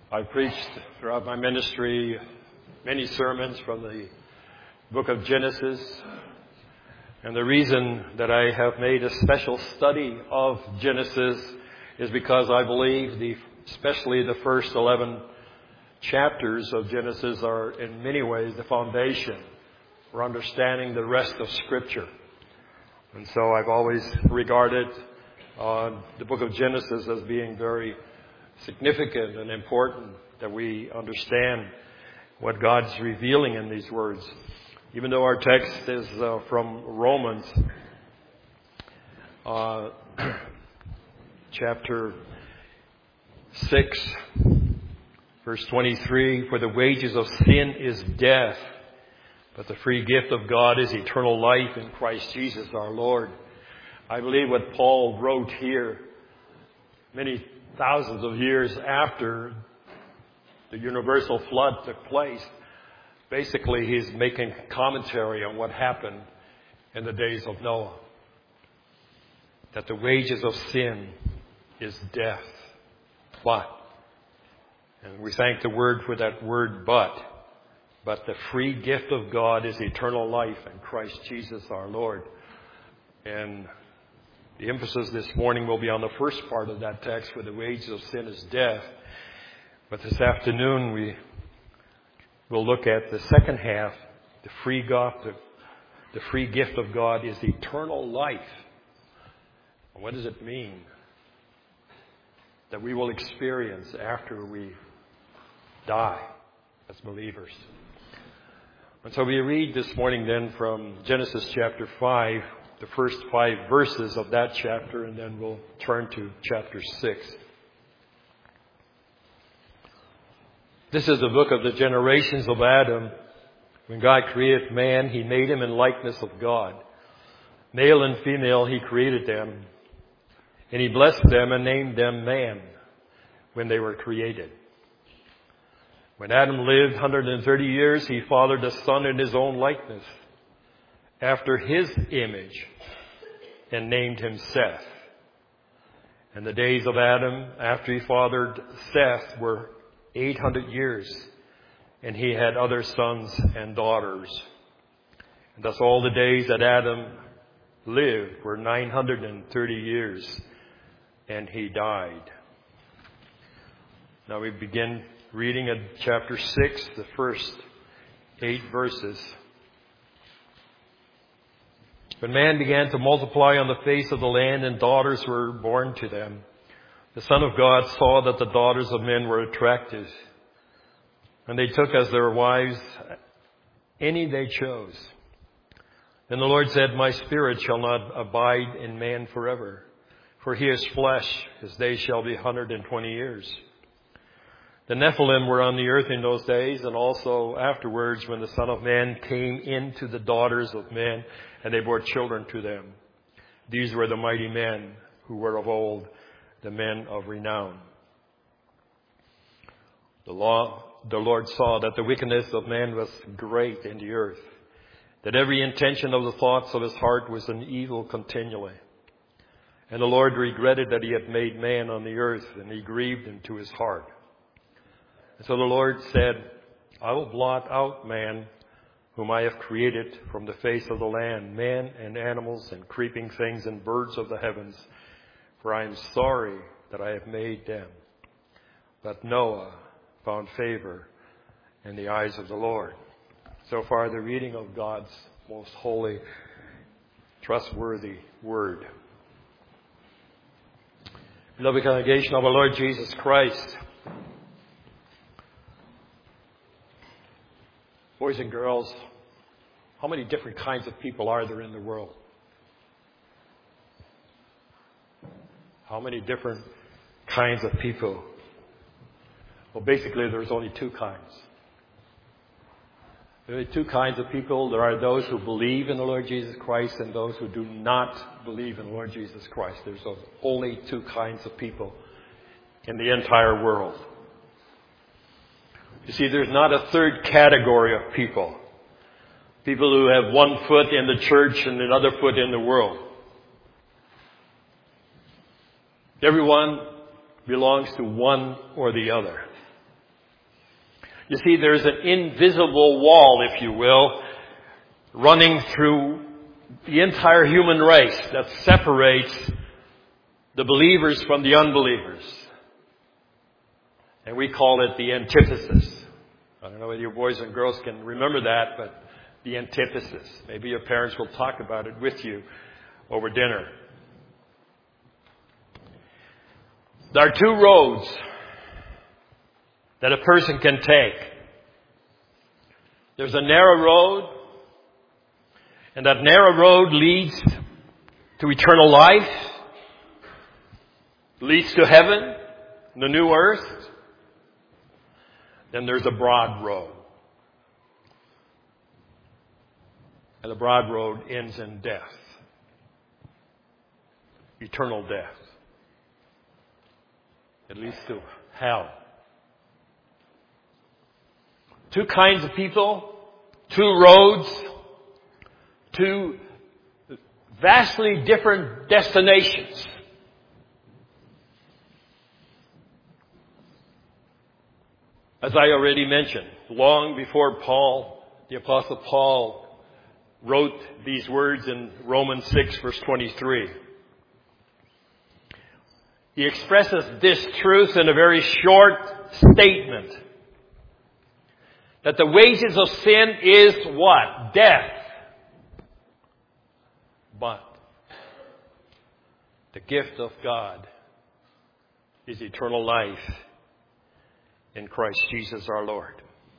I preached throughout my ministry many sermons from the book of Genesis. And the reason that I have made a special study of Genesis is because I believe especially the first 11 chapters of Genesis are in many ways the foundation for understanding the rest of Scripture. And so I've always regarded the book of Genesis as being very significant and important that we understand what God's revealing in these words. Even though our text is from Romans chapter 6, verse 23, for the wages of sin is death, but the free gift of God is eternal life in Christ Jesus our Lord. I believe what Paul wrote here many thousands of years after the universal flood took place, basically he's making commentary on what happened in the days of Noah. That the wages of sin is death. But, and we thank the word for that word but the free gift of God is eternal life in Christ Jesus our Lord. And the emphasis this morning will be on the first part of that text, for the wages of sin is death. But this afternoon we will look at the second half, the free gift of God is eternal life. And what does it mean that we will experience after we die as believers? And so we read this morning then from Genesis chapter 5, the first 5 verses of that chapter, and then we'll turn to chapter 6. This is the book of the generations of Adam. When God created man, He made him in likeness of God. Male and female, He created them. And He blessed them and named them man when they were created. When Adam lived 130 years, he fathered a son in his own likeness, after his image, and named him Seth. And the days of Adam after he fathered Seth were 800 years, and he had other sons and daughters. And thus all the days that Adam lived were 930 years, and he died. Now we begin reading at chapter 6, the first 8 verses. When man began to multiply on the face of the land and daughters were born to them, the Son of God saw that the daughters of men were attractive, and they took as their wives any they chose. Then the Lord said, my spirit shall not abide in man forever, for he is flesh, his days shall be 120 years. The Nephilim were on the earth in those days, and also afterwards when the Son of Man came into the daughters of men, and they bore children to them. These were the mighty men who were of old, the men of renown. The Lord saw that the wickedness of man was great in the earth, that every intention of the thoughts of his heart was an evil continually. And the Lord regretted that He had made man on the earth, and He grieved him to His heart. And so the Lord said, I will blot out man, whom I have created from the face of the land, man and animals and creeping things and birds of the heavens, for I am sorry that I have made them. But Noah found favor in the eyes of the Lord. So far, the reading of God's most holy, trustworthy word. Beloved congregation of our Lord Jesus Christ, boys and girls, how many different kinds of people are there in the world? How many different kinds of people? Well, basically, there's only 2 kinds. There are 2 kinds of people. There are those who believe in the Lord Jesus Christ and those who do not believe in the Lord Jesus Christ. There's only 2 kinds of people in the entire world. You see, there's not a third category of people. People who have one foot in the church and another foot in the world. Everyone belongs to one or the other. You see, there's an invisible wall, if you will, running through the entire human race that separates the believers from the unbelievers. And we call it the antithesis. I don't know whether your boys and girls can remember that, but the antithesis. Maybe your parents will talk about it with you over dinner. There are two roads that a person can take. There's a narrow road, and that narrow road leads to eternal life, leads to heaven, the new earth. Then there's a broad road. And the broad road ends in death. Eternal death. It leads to hell. Two kinds of people, two roads, two vastly different destinations. As I already mentioned, long before Paul, the Apostle Paul, wrote these words in Romans 6, verse 23. He expresses this truth in a very short statement. That the wages of sin is what? Death. But the gift of God is eternal life in Christ Jesus our Lord.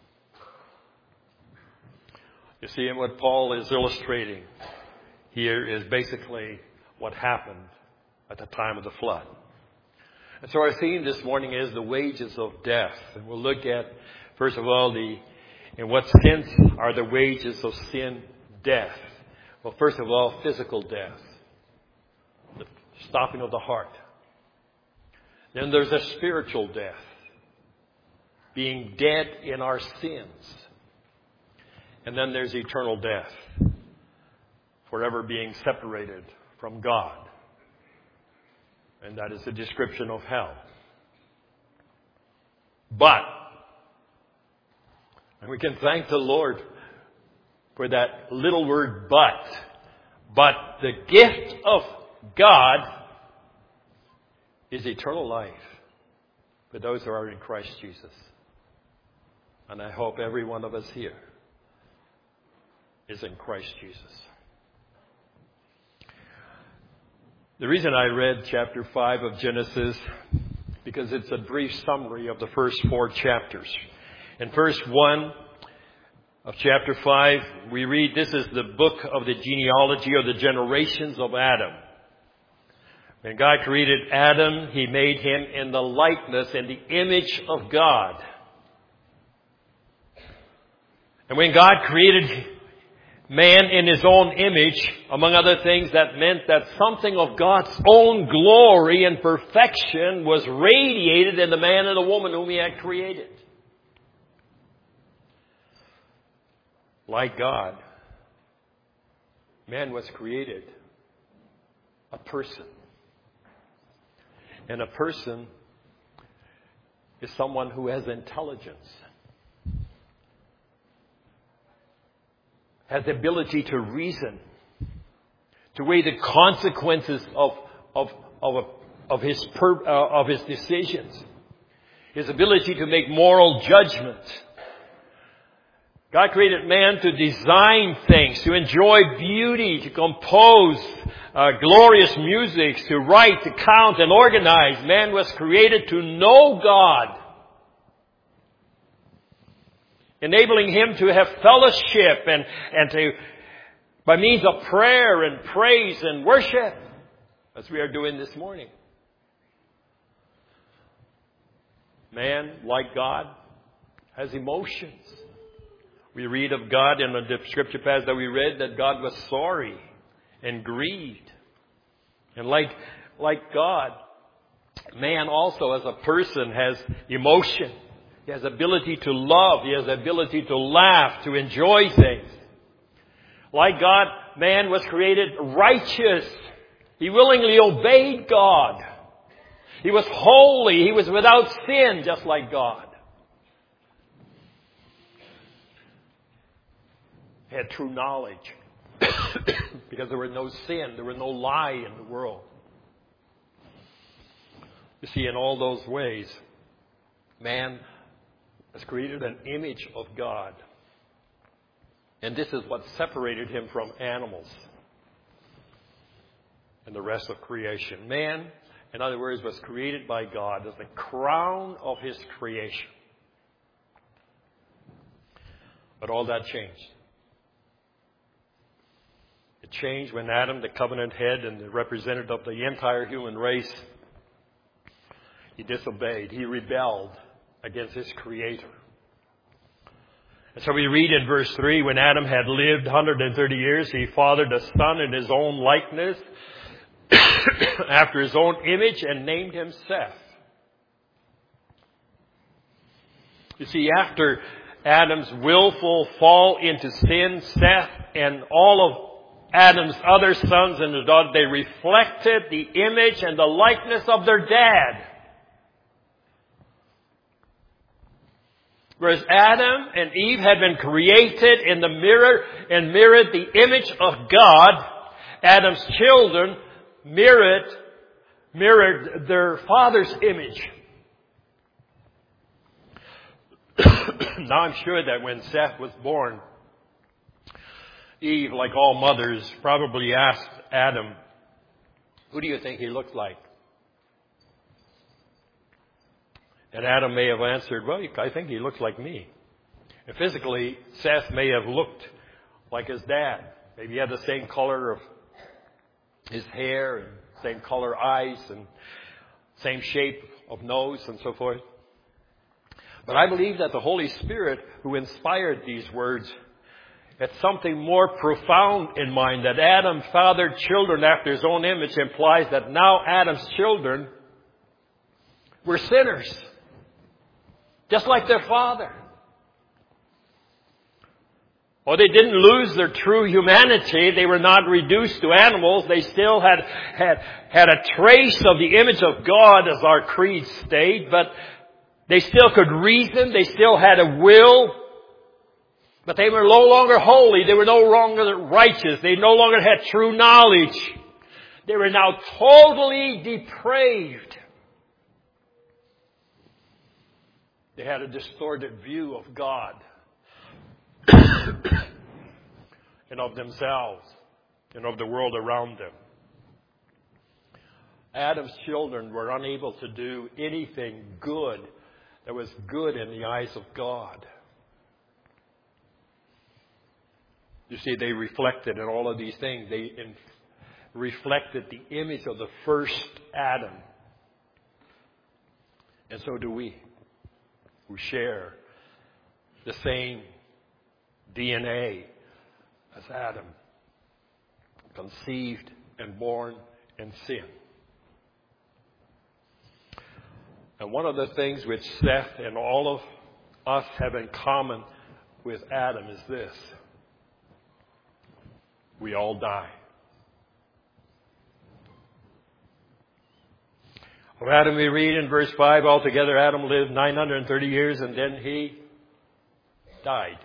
You see, and what Paul is illustrating here is basically what happened at the time of the flood. And so our theme this morning is the wages of death. And we'll look at, first of all, in what sense are the wages of sin death? Well, first of all, physical death. The stopping of the heart. Then there's a spiritual death. Being dead in our sins. And then there's eternal death. Forever being separated from God. And that is the description of hell. But, and we can thank the Lord for that little word but the gift of God is eternal life for those who are in Christ Jesus. And I hope every one of us here is in Christ Jesus. The reason I read chapter 5 of Genesis, because it's a brief summary of the first 4 chapters. In verse 1 of chapter 5, we read, this is the book of the genealogy of the generations of Adam. When God created Adam, He made him in the likeness and the image of God. And when God created man in His own image, among other things, that meant that something of God's own glory and perfection was radiated in the man and the woman whom He had created. Like God, man was created a person. And a person is someone who has intelligence. Has the ability to reason, to weigh the consequences of his decisions, his ability to make moral judgment. God created man to design things, to enjoy beauty, to compose glorious music, to write, to count, and organize. Man was created to know God, enabling him to have fellowship and to, by means of prayer and praise and worship, as we are doing this morning. Man, like God, has emotions. We read of God in the scripture passage that we read that God was sorry and grieved. And like God, man also as a person has emotion. He has ability to love. He has ability to laugh, to enjoy things. Like God, man was created righteous. He willingly obeyed God. He was holy. He was without sin, just like God. had true knowledge. Because there was no sin, there was no lie in the world. You see, in all those ways, man has created an image of God. And this is what separated him from animals and the rest of creation. Man, in other words, was created by God as the crown of his creation. But all that changed. It changed when Adam, the covenant head and the representative of the entire human race, he disobeyed. He rebelled against his Creator. And so we read in verse 3, when Adam had lived 130 years, he fathered a son in his own likeness, after his own image, and named him Seth. You see, after Adam's willful fall into sin, Seth and all of Adam's other sons and daughters, they reflected the image and the likeness of their dad. Whereas Adam and Eve had been created in the mirror and mirrored the image of God, Adam's children mirrored their father's image. Now I'm sure that when Seth was born, Eve, like all mothers, probably asked Adam, "Who do you think he looks like?" And Adam may have answered, "Well, I think he looks like me." And physically, Seth may have looked like his dad. Maybe he had the same color of his hair and same color eyes and same shape of nose and so forth. But I believe that the Holy Spirit, who inspired these words, had something more profound in mind. That Adam fathered children after his own image implies that now Adam's children were sinners, just like their father. Well, they didn't lose their true humanity. They were not reduced to animals. They still had a trace of the image of God, as our creed state, but they still could reason. They still had a will. But they were no longer holy. They were no longer righteous. They no longer had true knowledge. They were now totally depraved. They had a distorted view of God and of themselves and of the world around them. Adam's children were unable to do anything good that was good in the eyes of God. You see, they reflected in all of these things. They reflected the image of the first Adam. And so do we, who share the same DNA as Adam, conceived and born in sin. And one of the things which Seth and all of us have in common with Adam is this: we all die. Of Adam we read in verse 5, altogether Adam lived 930 years and then he died.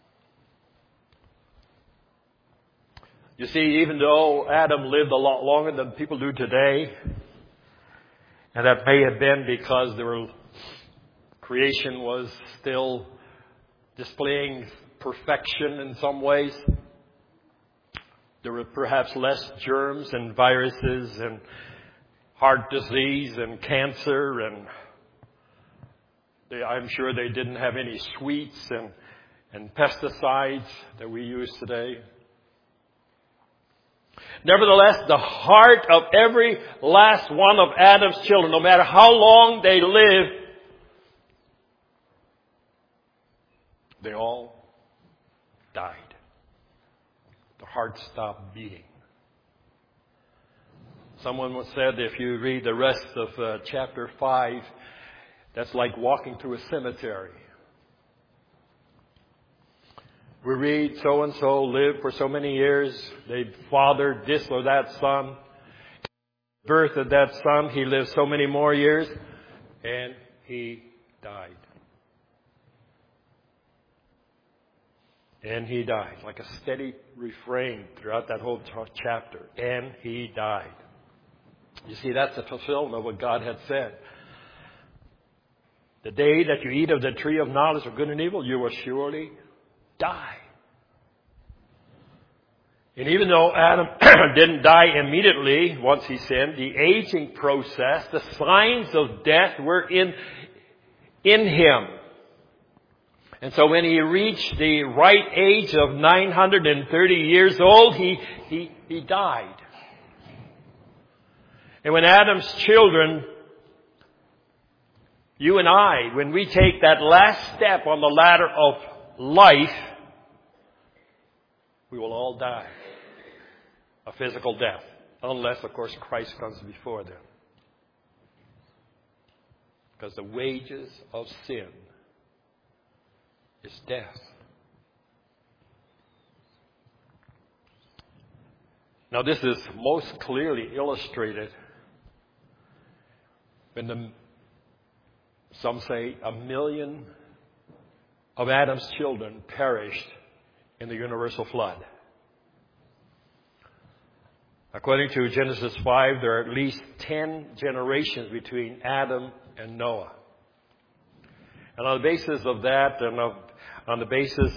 You see, even though Adam lived a lot longer than people do today, and that may have been because creation was still displaying perfection in some ways. There were perhaps less germs and viruses and heart disease and cancer, and I'm sure they didn't have any sweets and pesticides that we use today. Nevertheless, the heart of every last one of Adam's children, no matter how long they lived, they all died. The heart stopped beating. Someone once said, if you read the rest of chapter 5, that's like walking through a cemetery. We read so-and-so lived for so many years. They fathered this or that son. Birth of that son, he lived so many more years, and he died. And he died, like a steady refrain throughout that whole chapter. And he died. You see, that's the fulfillment of what God had said. The day that you eat of the tree of knowledge of good and evil, you will surely die. And even though Adam didn't die immediately once he sinned, the aging process, the signs of death were in him. And so when he reached the right age of 930 years old, he died. And when Adam's children, you and I, when we take that last step on the ladder of life, we will all die a physical death. Unless, of course, Christ comes before them. Because the wages of sin is death. Now this is most clearly illustrated when some say 1 million of Adam's children perished in the universal flood. According to Genesis 5, there are at least 10 generations between Adam and Noah. And on the basis of that, and on the basis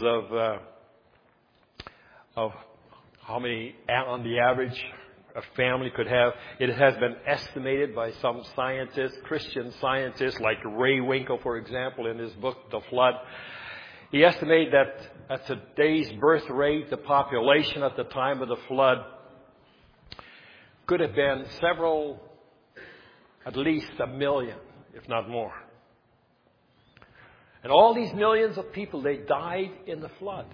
of how many, on the average, a family could have, it has been estimated by some scientists, Christian scientists, like Ray Winkle, for example, in his book, The Flood. He estimated that at today's birth rate, the population at the time of the flood could have been at least 1 million, if not more. And all these millions of people, they died in the flood.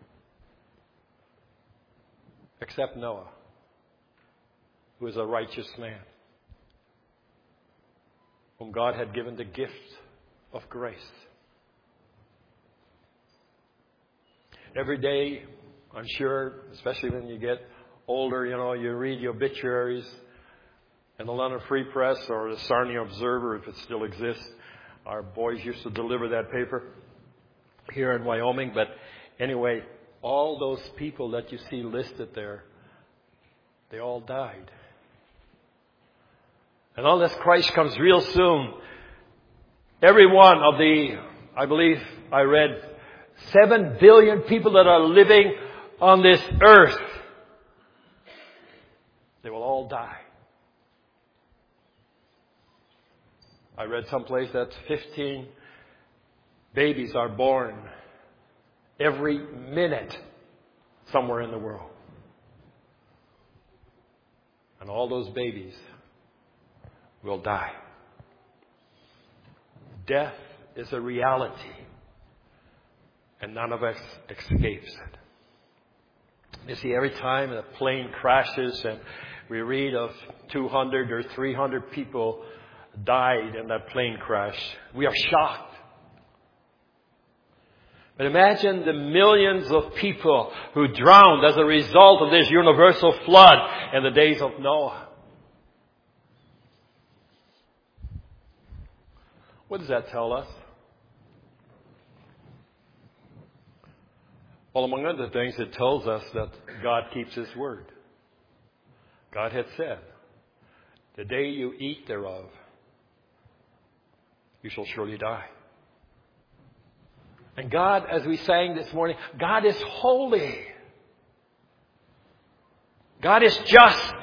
Except Noah, who was a righteous man, whom God had given the gift of grace. Every day, I'm sure, especially when you get older, you read the obituaries in the London Free Press or the Sarnia Observer, if it still exists. Our boys used to deliver that paper here in Wyoming. But anyway, all those people that you see listed there, they all died. And unless Christ comes real soon, every one of I believe I read 7 billion people that are living on this earth, they will all die. I read someplace that 15 babies are born every minute somewhere in the world. And all those babies will die. Death is a reality, and none of us escapes it. You see, every time a plane crashes and we read of 200 or 300 people died in that plane crash, we are shocked. But imagine the millions of people who drowned as a result of this universal flood in the days of Noah. What does that tell us? Well, among other things, it tells us that God keeps His word. God had said, "The day you eat thereof, you shall surely die." And God, as we sang this morning, God is holy. God is just.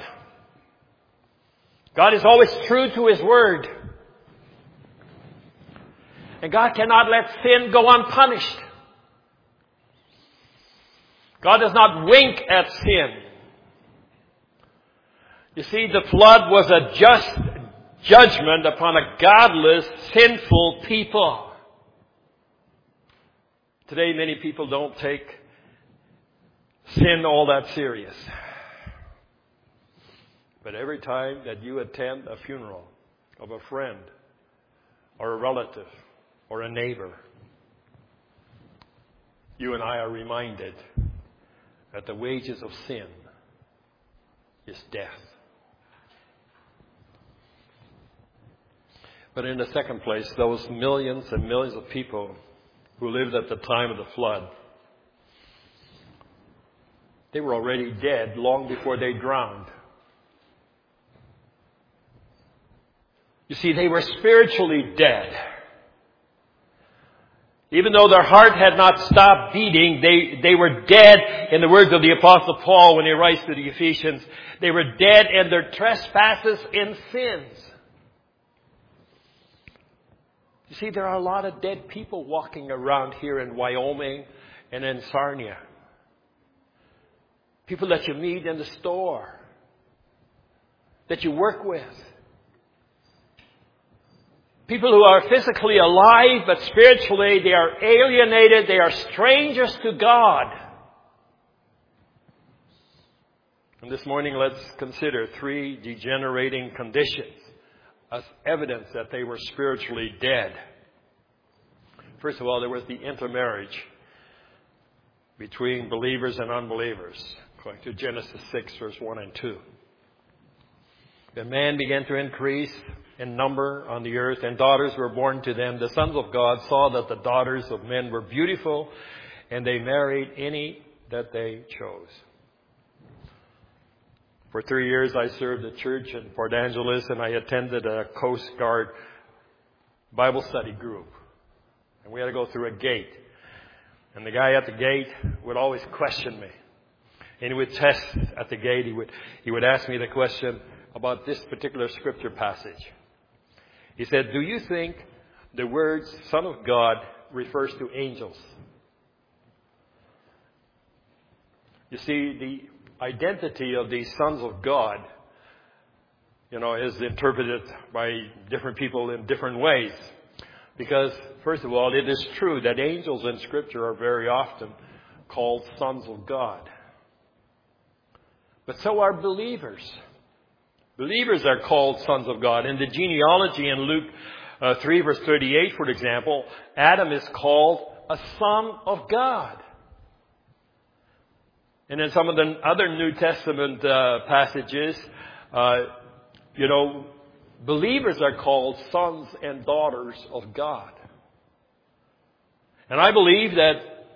God is always true to His word. And God cannot let sin go unpunished. God does not wink at sin. You see, the flood was a just judgment upon a godless, sinful people. Today, many people don't take sin all that serious. But every time that you attend a funeral of a friend or a relative or a neighbor, you and I are reminded that the wages of sin is death. But in the second place, those millions and millions of people who lived at the time of the flood, They were already dead long before they drowned. You see, they were spiritually dead. Even though their heart had not stopped beating, they were dead, in the words of the Apostle Paul when he writes to the Ephesians. They were dead in their trespasses and sins. You see, there are a lot of dead people walking around here in Wyoming and in Sarnia. People that you meet in the store, that you work with. People who are physically alive, but spiritually they are alienated. They are strangers to God. And this morning let's consider 3 degenerating conditions as evidence that they were spiritually dead. First of all, there was the intermarriage between believers and unbelievers, according to Genesis 6, verse 1 and 2. The man began to increase in number on the earth, and daughters were born to them. The sons of God saw that the daughters of men were beautiful, and they married any that they chose. For 3 years, I served a church in Port Angeles, and I attended a Coast Guard Bible study group. And we had to go through a gate. And the guy at the gate would always question me. And he would test at the gate. He would ask me the question about this particular scripture passage. He said, do you think the words Son of God refers to angels? You see, the identity of these sons of God, is interpreted by different people in different ways. Because, first of all, it is true that angels in Scripture are very often called sons of God. But so are believers. Believers are called sons of God. In the genealogy in Luke 3 verse 38, for example, Adam is called a son of God. And in some of the other New Testament passages, believers are called sons and daughters of God. And I believe that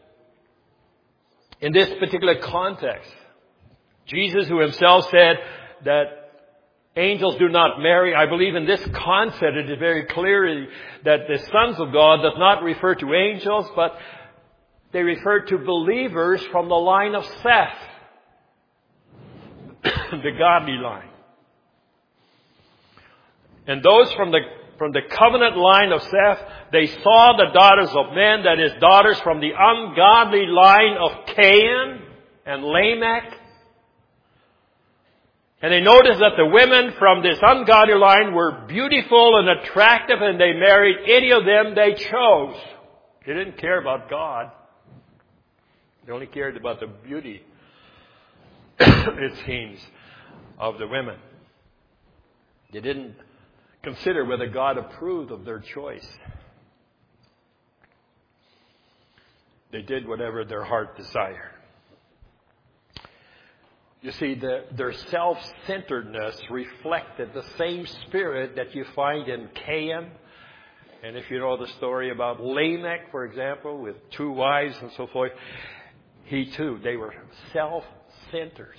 in this particular context, Jesus, who himself said that angels do not marry, I believe in this concept it is very clear that the sons of God does not refer to angels, but they refer to believers from the line of Seth, the godly line. And those from the covenant line of Seth, they saw the daughters of men, that is, daughters from the ungodly line of Cain and Lamech. And they noticed that the women from this ungodly line were beautiful and attractive, and they married any of them they chose. They didn't care about God. They only cared about the beauty, it seems, of the women. They didn't consider whether God approved of their choice. They did whatever their heart desired. You see, their self-centeredness reflected the same spirit that you find in Cain. And if you know the story about Lamech, for example, with 2 wives and so forth, they were self-centered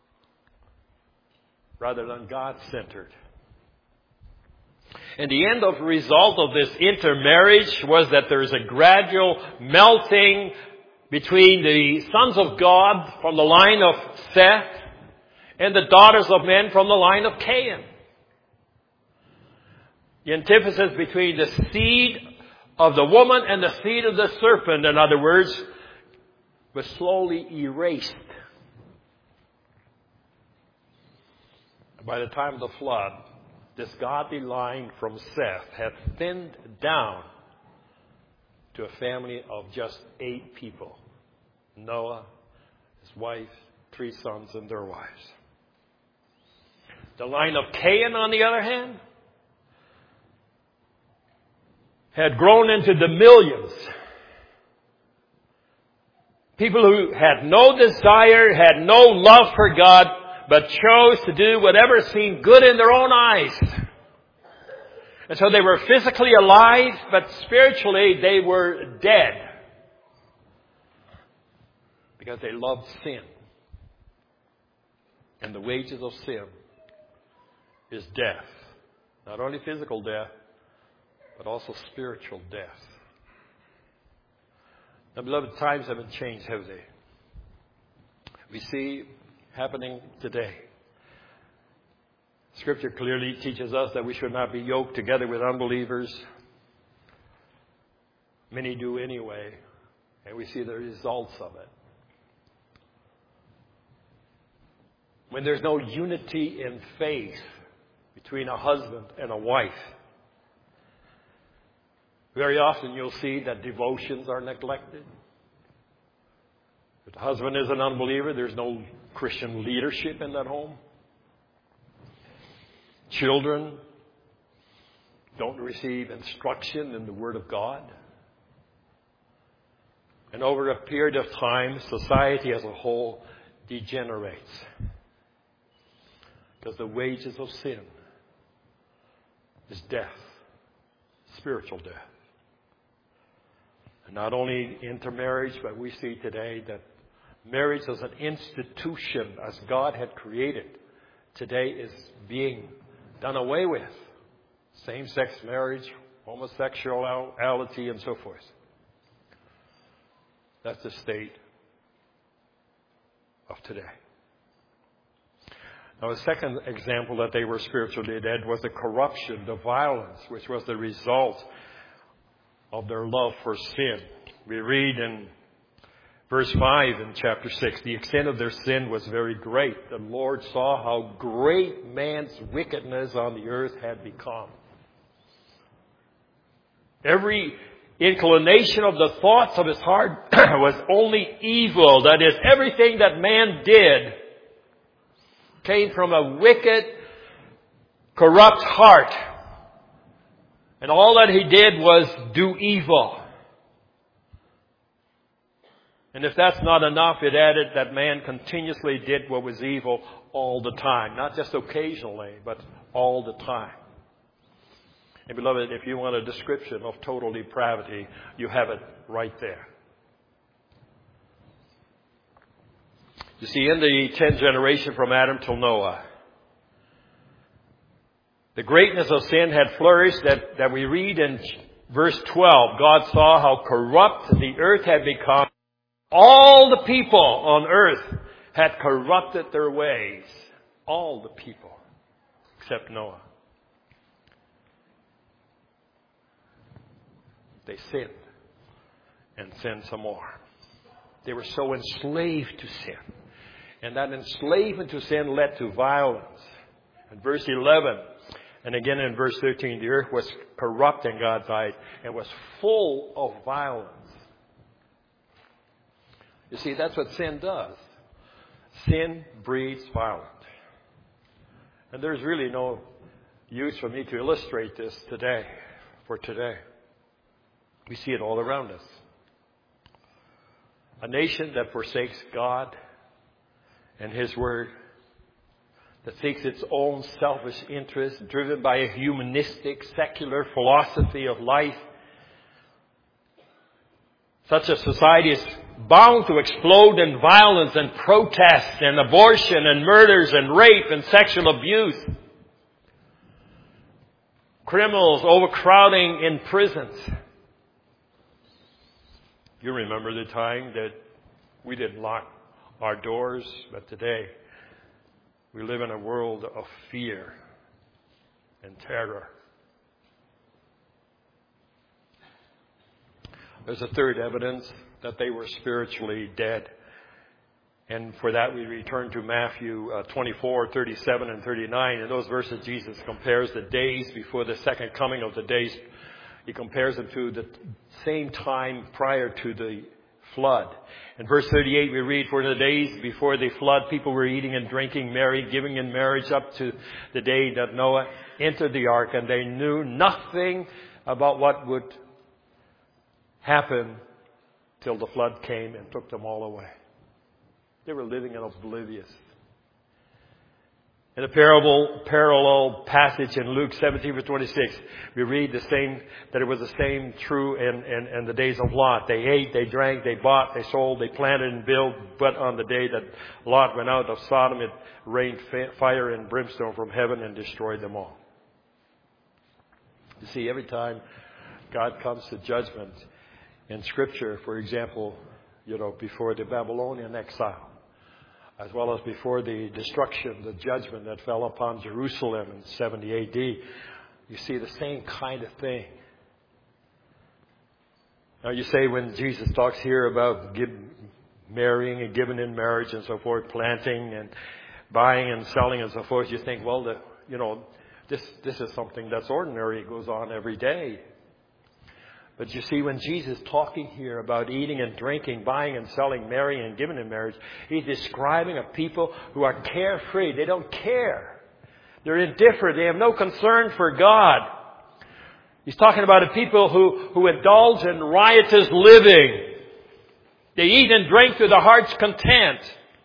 rather than God-centered. And the end of result of this intermarriage was that there is a gradual melting between the sons of God from the line of Seth and the daughters of men from the line of Cain. The antithesis between the seed of the woman and the seed of the serpent, in other words, was slowly erased. By the time of the flood, this godly line from Seth had thinned down to a family of just 8 people. Noah, his wife, 3 sons, and their wives. The line of Cain, on the other hand, had grown into the millions. People who had no desire, had no love for God, but chose to do whatever seemed good in their own eyes. And so they were physically alive, but spiritually they were dead. Because they loved sin. And the wages of sin is death. Not only physical death, but also spiritual death. Now, beloved, times haven't changed, have they? We see happening today. Scripture clearly teaches us that we should not be yoked together with unbelievers. Many do anyway, and we see the results of it. When there's no unity in faith between a husband and a wife, very often you'll see that devotions are neglected. If the husband is an unbeliever, there's no Christian leadership in that home. Children don't receive instruction in the Word of God. And over a period of time, society as a whole degenerates. Because the wages of sin is death, spiritual death. And not only intermarriage, but we see today that marriage as an institution, as God had created, today is being done away with. Same-sex marriage, homosexuality, and so forth. That's the state of today. Now, a second example that they were spiritually dead was the corruption, the violence, which was the result of their love for sin. We read in verse 5 in chapter 6, the extent of their sin was very great. The Lord saw how great man's wickedness on the earth had become. Every inclination of the thoughts of his heart was only evil. That is, everything that man did came from a wicked, corrupt heart. And all that he did was do evil. And if that's not enough, it added that man continuously did what was evil all the time. Not just occasionally, but all the time. And beloved, if you want a description of total depravity, you have it right there. You see, in the 10th generation from Adam till Noah, the greatness of sin had flourished that we read in verse 12. God saw how corrupt the earth had become. All the people on earth had corrupted their ways. All the people, except Noah. They sinned and sinned some more. They were so enslaved to sin. And that enslavement to sin led to violence. In verse 11, and again in verse 13, the earth was corrupt in God's eyes and was full of violence. You see, that's what sin does. Sin breeds violence. And there's really no use for me to illustrate this today, for today. We see it all around us. A nation that forsakes God and His Word, that seeks its own selfish interest, driven by a humanistic, secular philosophy of life. Such a society is bound to explode in violence and protest and abortion and murders and rape and sexual abuse. Criminals overcrowding in prisons. You remember the time that we didn't lock our doors, but today we live in a world of fear and terror. There's a third evidence that they were spiritually dead. And for that we return to Matthew 24, 37 and 39. In those verses Jesus compares the days before the second coming of the days. He compares them to the same time prior to the flood. In verse 38 we read, for the days before the flood people were eating and drinking, married, giving in marriage up to the day that Noah entered the ark, and they knew nothing about what would happen till the flood came and took them all away. They were living in oblivious. In a parallel passage in Luke 17 verse 26, we read the same, that it was the same true in the days of Lot. They ate, they drank, they bought, they sold, they planted and built, but on the day that Lot went out of Sodom, it rained fire and brimstone from heaven and destroyed them all. You see, every time God comes to judgment in Scripture, for example, before the Babylonian exile, as well as before the destruction, the judgment that fell upon Jerusalem in 70 A.D., you see the same kind of thing. Now you say when Jesus talks here about marrying and giving in marriage and so forth, planting and buying and selling and so forth, you think, well, this is something that's ordinary. It goes on every day. But you see, when Jesus is talking here about eating and drinking, buying and selling, marrying and giving in marriage, he's describing a people who are carefree. They don't care. They're indifferent. They have no concern for God. He's talking about a people who indulge in riotous living. They eat and drink to the heart's content.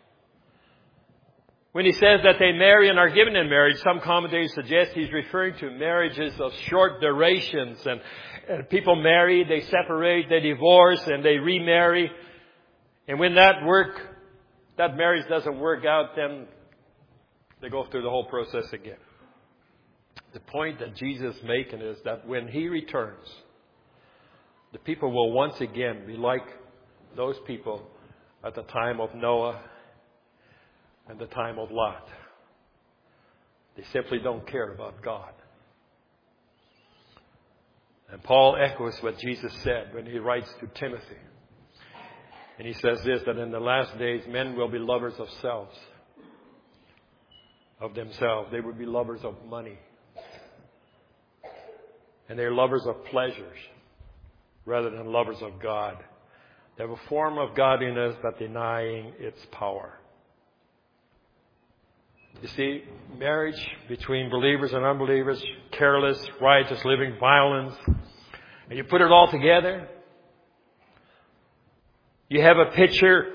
When he says that they marry and are given in marriage, some commentators suggest he's referring to marriages of short durations. And people marry, they separate, they divorce, and they remarry. And when that marriage doesn't work out, then they go through the whole process again. The point that Jesus is making is that when he returns, the people will once again be like those people at the time of Noah and the time of Lot. They simply don't care about God. And Paul echoes what Jesus said when he writes to Timothy. And he says this, that in the last days men will be lovers of themselves. They will be lovers of money. And they're lovers of pleasures rather than lovers of God. They have a form of godliness but denying its power. You see, marriage between believers and unbelievers, careless, riotous living, violence, and you put it all together, you have a picture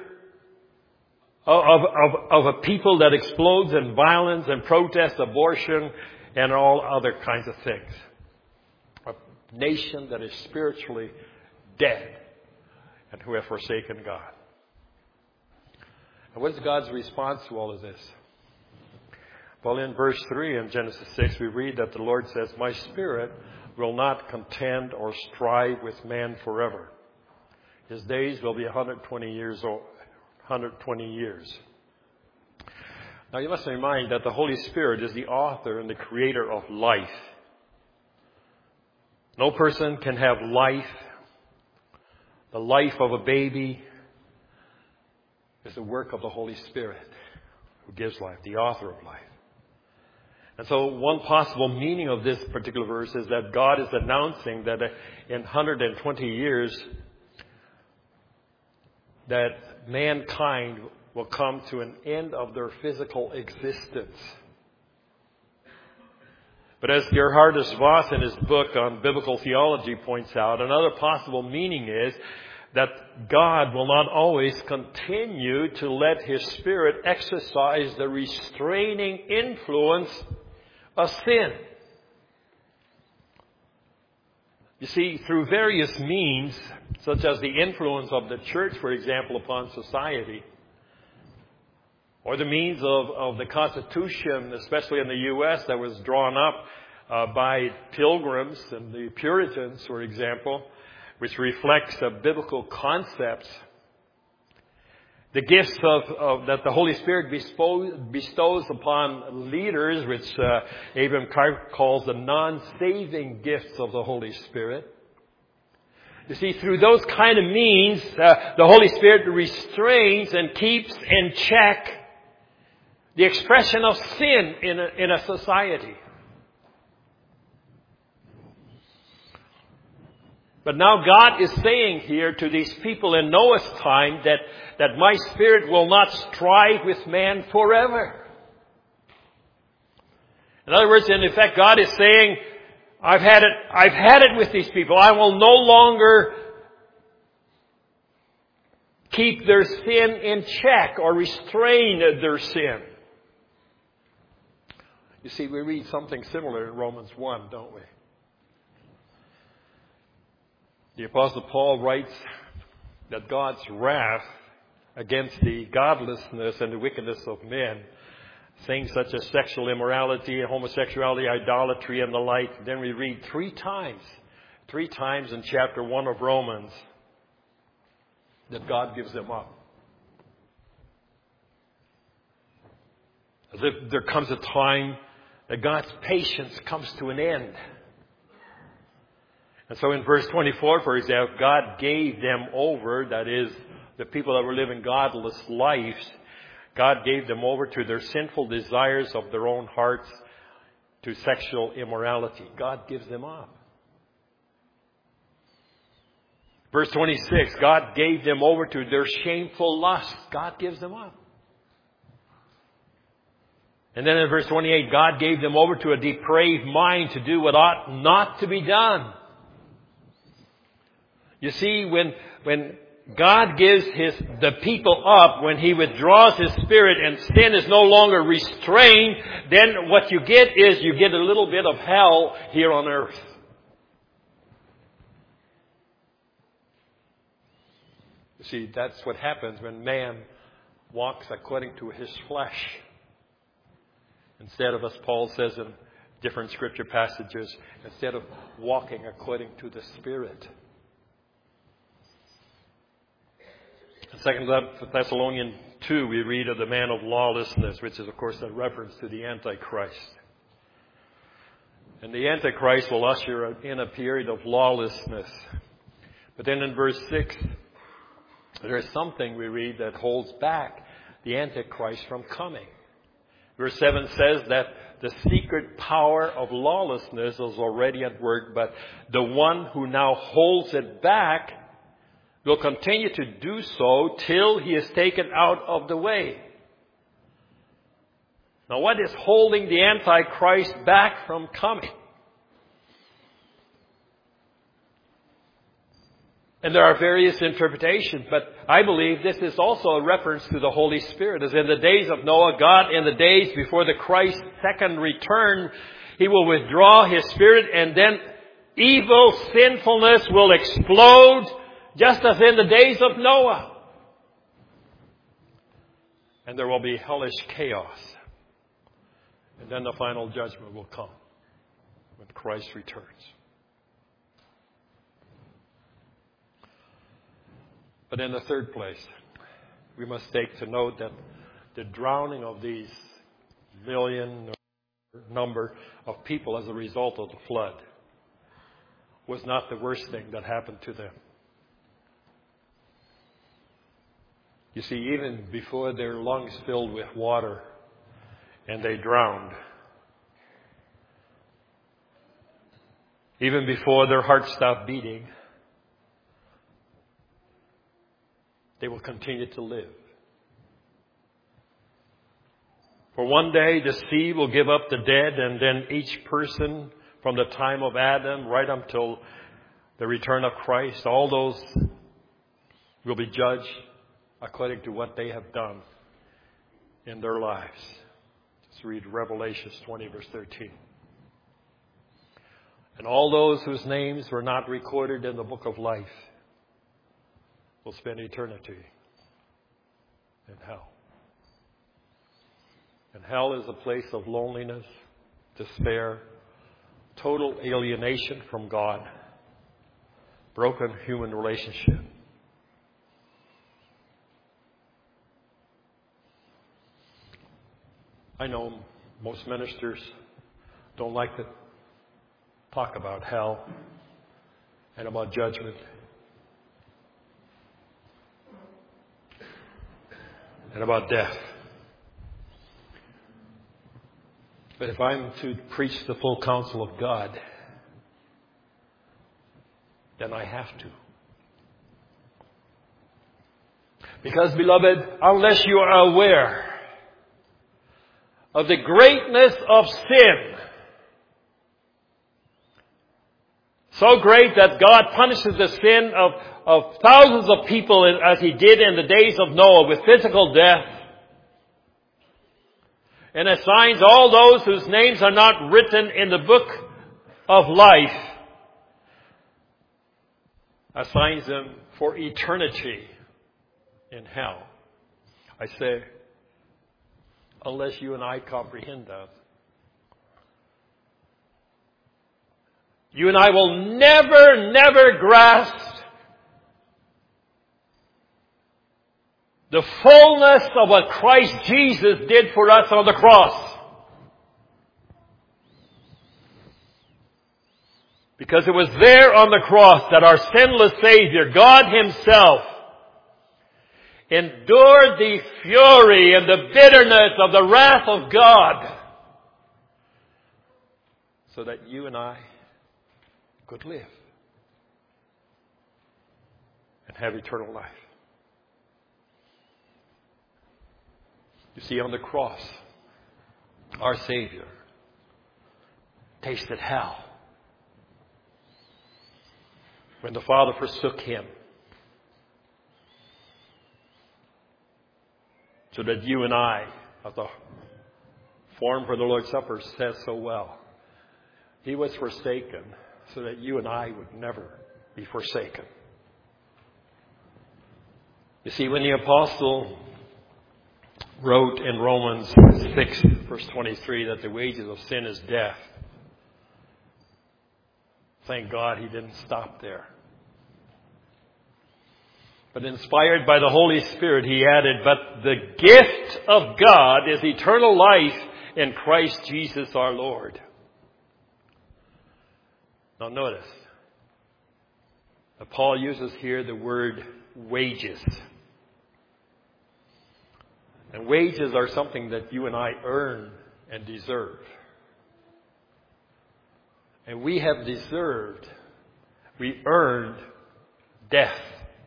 of a people that explodes in violence and protest, abortion, and all other kinds of things. A nation that is spiritually dead and who have forsaken God. And what is God's response to all of this? Well, in verse 3 in Genesis 6, we read that the Lord says, "My spirit will not contend or strive with man forever. His days will be 120 years old, 120 years." Now, you must remind that the Holy Spirit is the author and the creator of life. No person can have life. The life of a baby is the work of the Holy Spirit who gives life, the author of life. And so one possible meaning of this particular verse is that God is announcing that in 120 years that mankind will come to an end of their physical existence. But as Gerhardus Voss in his book on biblical theology points out, another possible meaning is that God will not always continue to let His Spirit exercise the restraining influence of sin. You see, through various means, such as the influence of the church, for example, upon society, or the means of the Constitution, especially in the U.S., that was drawn up by Pilgrims and the Puritans, for example, which reflects biblical concepts. The gifts that the Holy Spirit bestows upon leaders, which Abraham Kuyper calls the non-saving gifts of the Holy Spirit. You see, through those kind of means, the Holy Spirit restrains and keeps in check the expression of sin in a society. But now God is saying here to these people in Noah's time that my Spirit will not strive with man forever. In other words, in effect, God is saying, I've had it with these people. I will no longer keep their sin in check or restrain their sin. You see, we read something similar in Romans 1, don't we? The Apostle Paul writes that God's wrath against the godlessness and the wickedness of men, things such as sexual immorality, homosexuality, idolatry, and the like. Then we read three times in chapter 1 of Romans, that God gives them up. As if there comes a time that God's patience comes to an end. And so in verse 24, for example, God gave them over, that is, the people that were living godless lives, God gave them over to their sinful desires of their own hearts, to sexual immorality. God gives them up. Verse 26, God gave them over to their shameful lusts. God gives them up. And then in verse 28, God gave them over to a depraved mind to do what ought not to be done. You see, when God gives the people up, when He withdraws His Spirit and sin is no longer restrained, then what you get a little bit of hell here on earth. You see, that's what happens when man walks according to his flesh. Instead of, as Paul says in different scripture passages, instead of walking according to the Spirit. In 2 Thessalonians 2, we read of the man of lawlessness, which is, of course, a reference to the Antichrist. And the Antichrist will usher in a period of lawlessness. But then in verse 6, there is something we read that holds back the Antichrist from coming. Verse 7 says that the secret power of lawlessness is already at work, but the one who now holds it back will continue to do so till he is taken out of the way. Now, what is holding the Antichrist back from coming? And there are various interpretations, but I believe this is also a reference to the Holy Spirit. As in the days of Noah, God, in the days before the Christ's second return, He will withdraw His Spirit, and then evil sinfulness will explode, just as in the days of Noah. And there will be hellish chaos. And then the final judgment will come when Christ returns. But in the third place, we must take to note that the drowning of these million number of people as a result of the flood was not the worst thing that happened to them. You see, even before their lungs filled with water and they drowned, even before their heart stopped beating, they will continue to live. For one day the sea will give up the dead, and then each person from the time of Adam right until the return of Christ, all those will be judged according to what they have done in their lives. Just read Revelation 20 verse 13. And all those whose names were not recorded in the book of life will spend eternity in hell. And hell is a place of loneliness, despair, total alienation from God, broken human relationship. I know most ministers don't like to talk about hell and about judgment and about death. But if I'm to preach the full counsel of God, then I have to. Because, beloved, unless you are aware of the greatness of sin, so great that God punishes the sin of thousands of people as He did in the days of Noah with physical death. and assigns all those whose names are not written in the book of life, assigns them for eternity in hell. I say, unless you and I comprehend that, you and I will never grasp the fullness of what Christ Jesus did for us on the cross. Because it was there on the cross that our sinless Savior, God Himself, endured the fury and the bitterness of the wrath of God so that you and I could live and have eternal life. You see, on the cross, our Savior tasted hell when the Father forsook Him, so that you and I, as the form for the Lord's Supper says so well, He was forsaken so that you and I would never be forsaken. You see, when the apostle wrote in Romans 6, verse 23, that the wages of sin is death, thank God he didn't stop there. But inspired by the Holy Spirit, he added, but the gift of God is eternal life in Christ Jesus our Lord. Now notice, Paul uses here the word wages. And wages are something that you and I earn and deserve. And we have deserved, we earned death.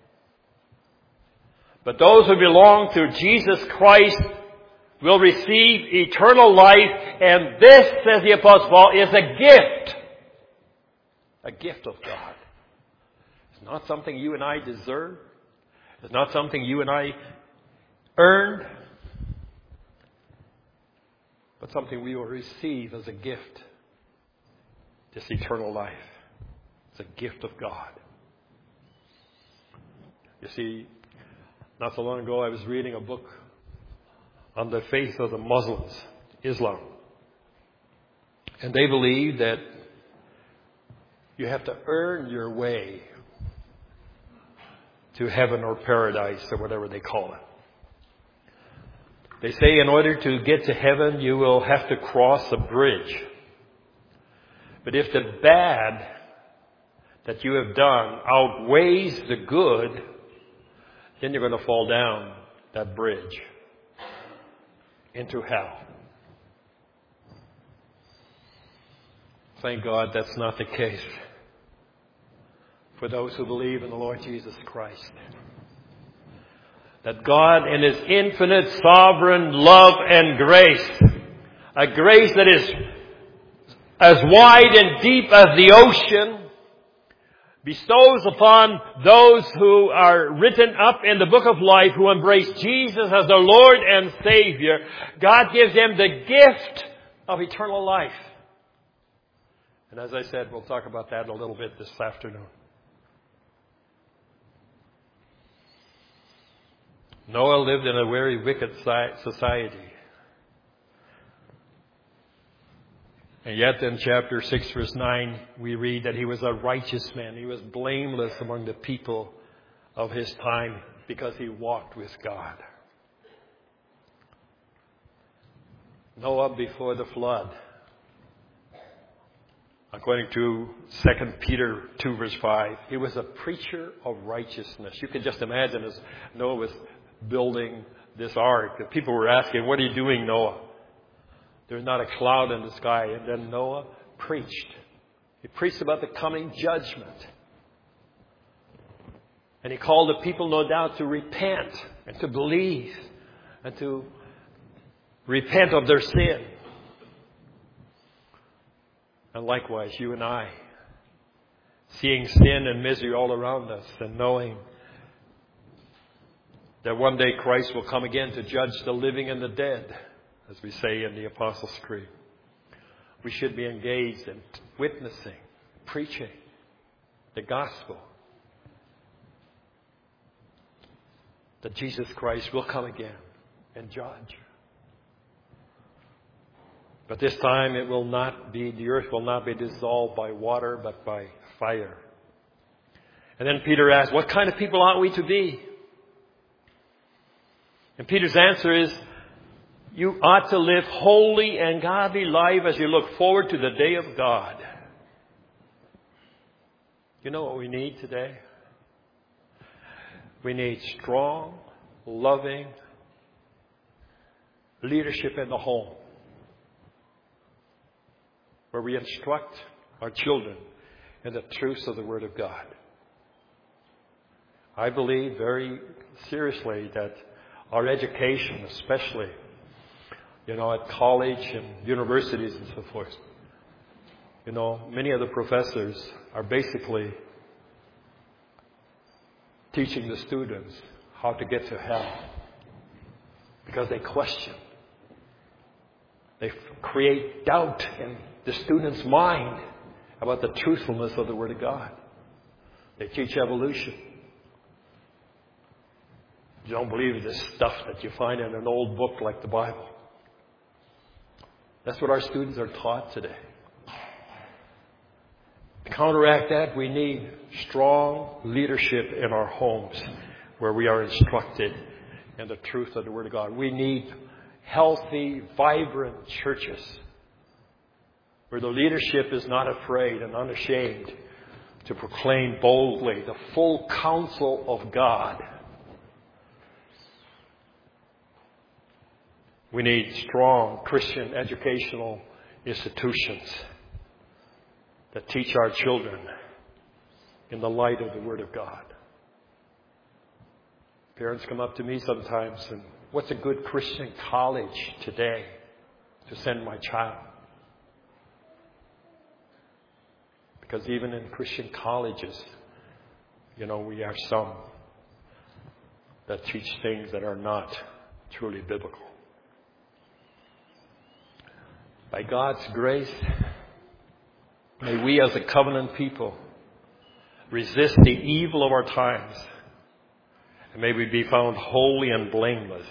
But those who belong to Jesus Christ will receive eternal life. And this, says the Apostle Paul, is a gift. A gift of God. It's not something you and I deserve. It's not something you and I earned. But something we will receive as a gift. This eternal life. It's a gift of God. You see, not so long ago I was reading a book on the faith of the Muslims, Islam. And they believe that you have to earn your way to heaven or paradise or whatever they call it. They say in order to get to heaven, you will have to cross a bridge. But if the bad that you have done outweighs the good, then you're going to fall down that bridge into hell. Thank God that's not the case for those who believe in the Lord Jesus Christ. That God in His infinite sovereign love and grace, a grace that is as wide and deep as the ocean, bestows upon those who are written up in the book of life, who embrace Jesus as their Lord and Savior. God gives them the gift of eternal life. And as I said, we'll talk about that a little bit this afternoon. Noah lived in a very wicked society. And yet in chapter 6, verse 9, we read that he was a righteous man. He was blameless among the people of his time because he walked with God. Noah before the flood, according to 2 Peter 2, verse 5, he was a preacher of righteousness. You can just imagine as Noah was building this ark, the people were asking, what are you doing, Noah? There's not a cloud in the sky. And then Noah preached. He preached about the coming judgment. And he called the people, no doubt, to repent and to believe and to repent of their sin. And likewise, you and I, seeing sin and misery all around us and knowing that one day Christ will come again to judge the living and the dead. as we say in the Apostles' Creed. We should be engaged in witnessing, preaching the gospel that Jesus Christ will come again and judge. But this time the earth will not be dissolved by water, but by fire. And then Peter asked, what kind of people ought we to be? And Peter's answer is, you ought to live holy and godly life as you look forward to the day of God. You know what we need today? We need strong, loving leadership in the home, where we instruct our children in the truths of the Word of God. I believe very seriously that our education, especially, at college and universities and so forth, many of the professors are basically teaching the students how to get to hell because they question. They create doubt in the student's mind about the truthfulness of the Word of God. They teach evolution. You don't believe this stuff that you find in an old book like the Bible. That's what our students are taught today. To counteract that, we need strong leadership in our homes where we are instructed in the truth of the Word of God. We need healthy, vibrant churches where the leadership is not afraid and unashamed to proclaim boldly the full counsel of God. We need strong Christian educational institutions that teach our children in the light of the Word of God. Parents come up to me sometimes and, what's a good Christian college today to send my child? Because even in Christian colleges, we have some that teach things that are not truly biblical. By God's grace, may we as a covenant people resist the evil of our times, and may we be found holy and blameless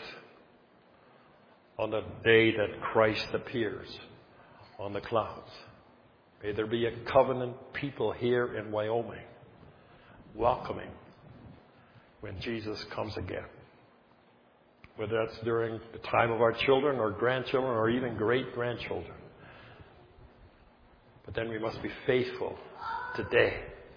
on the day that Christ appears on the clouds. May there be a covenant people here in Wyoming welcoming when Jesus comes again. Whether that's during the time of our children or grandchildren or even great-grandchildren. But then we must be faithful today